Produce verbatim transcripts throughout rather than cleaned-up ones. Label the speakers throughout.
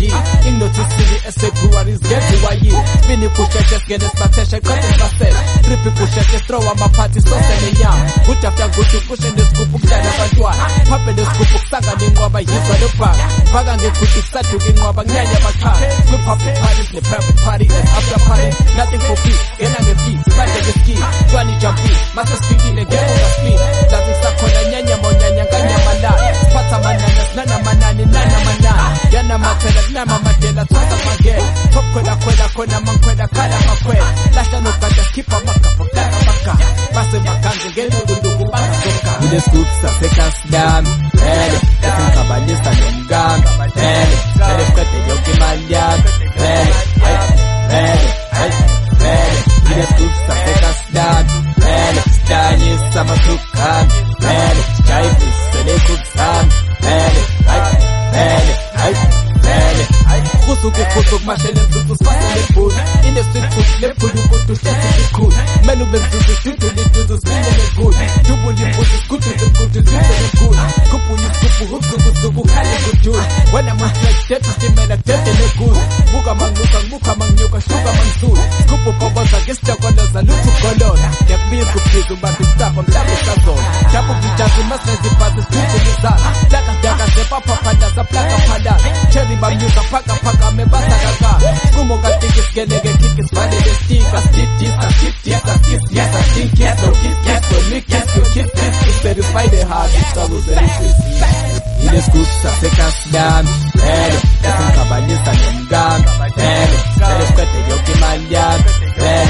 Speaker 1: yi ingnotisile esfebruary sgenziwa yi spini kusheshe sgene sibatheshe qede sibasele tripi kusheshe throw ama-party sose nenyama good after good kushe nesigubhu kudlala abantwana phambe nesigubhu kusanga nenqwaba yizwa lobhaka faka ngegudi kusaduka inqwaba kunyanya abakhaya kwi-public parties ne-private party and after party nothing for free ngena nge-fee sibande ngeski twani jampi mase sifikile ngeungaspini zazi sakhona nyanya monyanya nganyamalala siphatha manana sinana manani nana manani yana mathela kunama madela thatha magela top khwela khwela khona mangikhwela khala makhwela lahla nogada sikhipha amagabha kulaka amagabha base bagange ngelungu bangazoka ile scoop sasekasdami ele esingabalisa nomgama ele ele siqede yonke imali yami ele ele ele ile scoop sasekasdami ele sidanyisa amathukami ele sijayibisele kubzami ele ele ele kusuke kusuke mashele nzuzu sipasele phulu industry food lephulu kudu hlezi ikhulu melu benzuzu shudu liduzu sile legulu dubu limbuzu skudu limbuzu zile legulu kupu yiskupu huksuku suku khale kudulu wena mastrek detu stimela dede legulu buka manguka nguka mangnyuka shuka manzulu skupu koboza gestakoloza lutu kolola yakbizu kubizu babi stapa mlabu sazona jabu vijazi masrezi bazi skudu lizala plaka daga sepa papandaza plaka pandala cherry bamnyuka paka paka mebasa gaga kumo katiki skelege kiki svale de stika stitisa stitisa stitisa stitisa no kiss no lick kiss no kiss kiss satisfy the heart struggles and ile scoop sasekasdami ele esingabalisa nomgama ele ele siqede yonke imali yami ele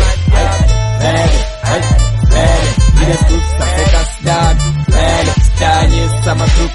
Speaker 1: ele ele ile scoop sasekasdami ele sidanyisa amathukami